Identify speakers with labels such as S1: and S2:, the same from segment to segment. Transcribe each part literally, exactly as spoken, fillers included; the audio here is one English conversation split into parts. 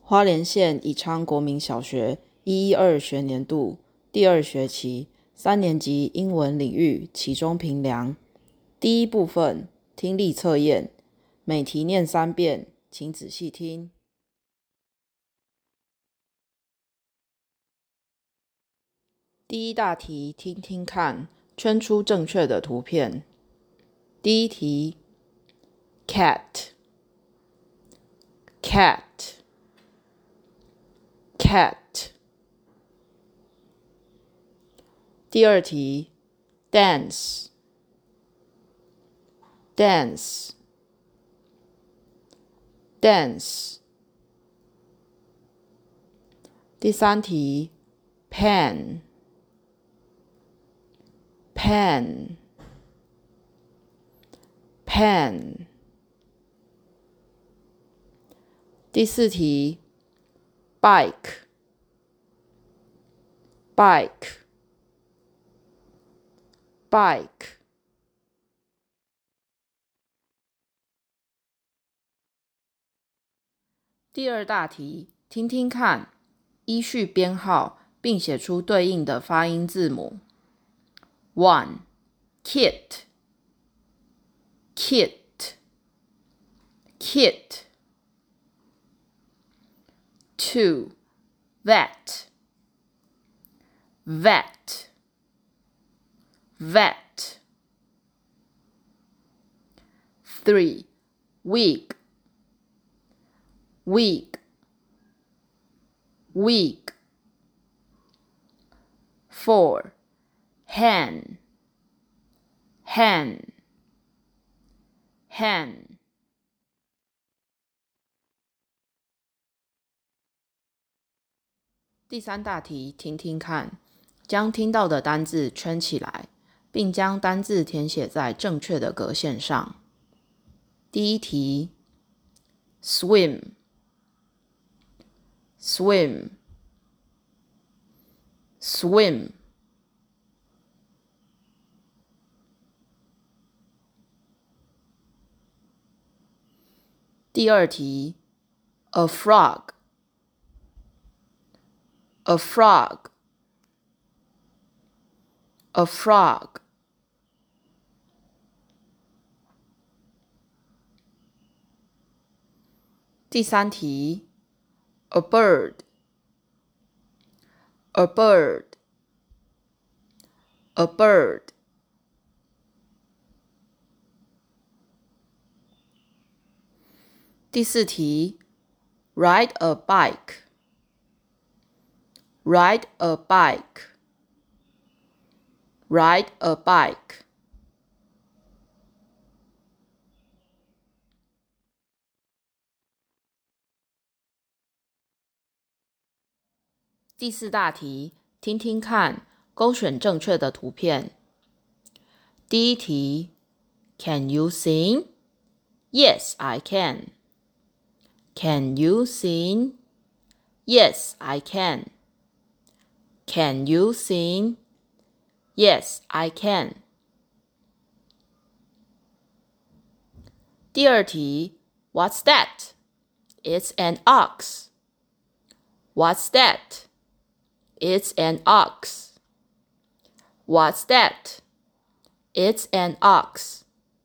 S1: 花莲县宜昌国民小学一一二学年度第二学期三年级英文领域期中评量。第一部分听力测验，每题念三遍，请仔细听。第一大题，听听看，圈出正确的图片。第一题 cat cat cat。 第二题 dance dance dance。 第三题 pen pen pen。 第四题 bike bike bike。 第二大题，听听看，依序编号并写出对应的发音字母。 one kit kit kit。 two vet vet vet。 three wig wig wig。 four hen hen hen。 第三大题，听听看，将听到的单字圈起来，并将单字填写在正确的格线上。第一题 swim swim swim。 第二题 a frog a frog a frog。 第三题 a bird a bird a bird。 第四题 ride a bike ride a bike ride a bike。 第四大题，听听看，勾选正确的图片。第一题 Can you sing? Yes, I can. Can you sing? Yes, I can. Can you sing? Yes, I can. 第二题 What's that? It's an ox. What's that? It's an ox. What's that? It's an ox.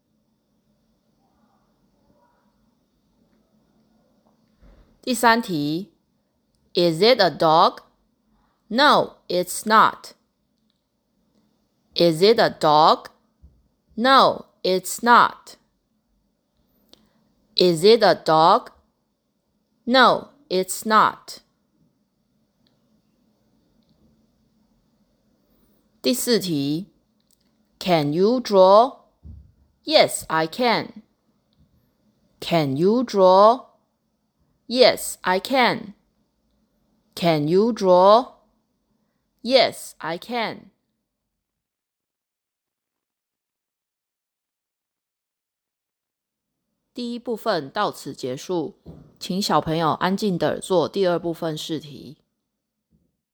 S1: 第三题 Is it a dog? No, it's not. Is it a dog? No, it's not. Is it a dog? No, it's not. 第四题 Can you draw? Yes, I can. Can you draw? Yes, I can. Can you draw? Yes, I can. 第一部分到此结束，请小朋友安静地做第二部分试题。